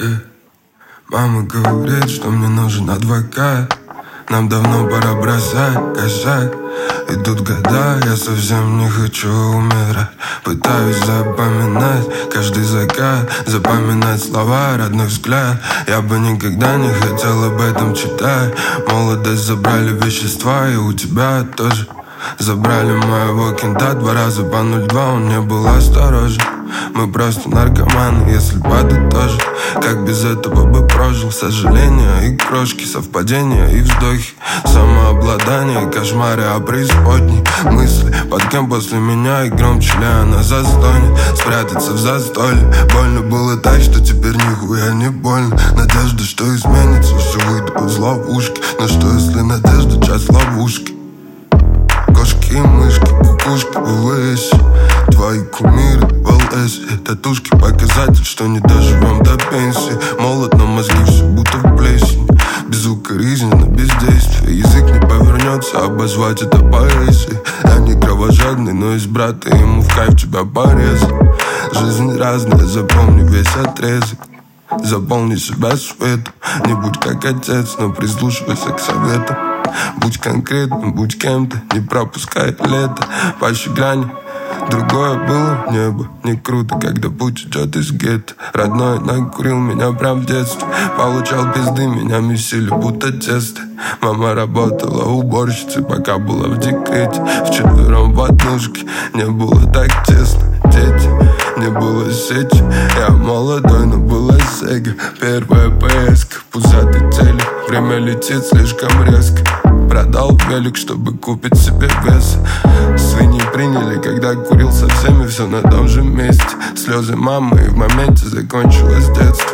Мама говорит, что мне нужен адвокат. Нам давно пора бросать косяк. Идут года, я совсем не хочу умирать. Пытаюсь запоминать каждый закат, запоминать слова, родной взгляд. Я бы никогда не хотел об этом читать. Молодость забрали вещества, и у тебя тоже. Забрали моего кента 2 раза по 0,2, он не был осторожен. Мы просто наркоманы, если подытожить. Как без этого бы прожил? Сожаления и крошки, совпадения и вздохи, самообладание, кошмары о преисподней. Мысли, под кем после меня и громче ли она застонет. Спрятаться в застолье. Больно было так, что теперь нихуя не больно. Надежда, что изменится, все выйдет из ловушки. Но что если надежда часть ловушки? Кошки и мышки, кукушки в ВВС. Твои кумиры в ЛС. Татушки показатель, что не доживем до пенсии. Молод, но мозги все будто в плесени. Безукоризненно, бездействие. Язык не повернется, обозвать это поэзией. Я не кровожадный, но из брата ему в кайф тебя порезал. Жизнь разная, запомни весь отрезок. Заполни себя светом. Не будь как отец, но прислушивайся к советам. Будь конкретным, будь кем-то, не пропускай лето. Паще грани, другое было небо. Не круто, когда путь идет из гетто. Родной накурил меня прям в детстве. Получал пизды, меня месили будто тесто. Мама работала уборщицей, пока была в декрете. Вчетвером в однушке, не было так тесно. Дети, не было сети. Я молодой, но была сега. Первая поездка, пузатый телек. Время летит слишком резко. Продал велик, чтобы купить себе вес. Свиньи приняли, когда курил со всеми. Все на том же месте. Слезы мамы, и в моменте закончилось детство.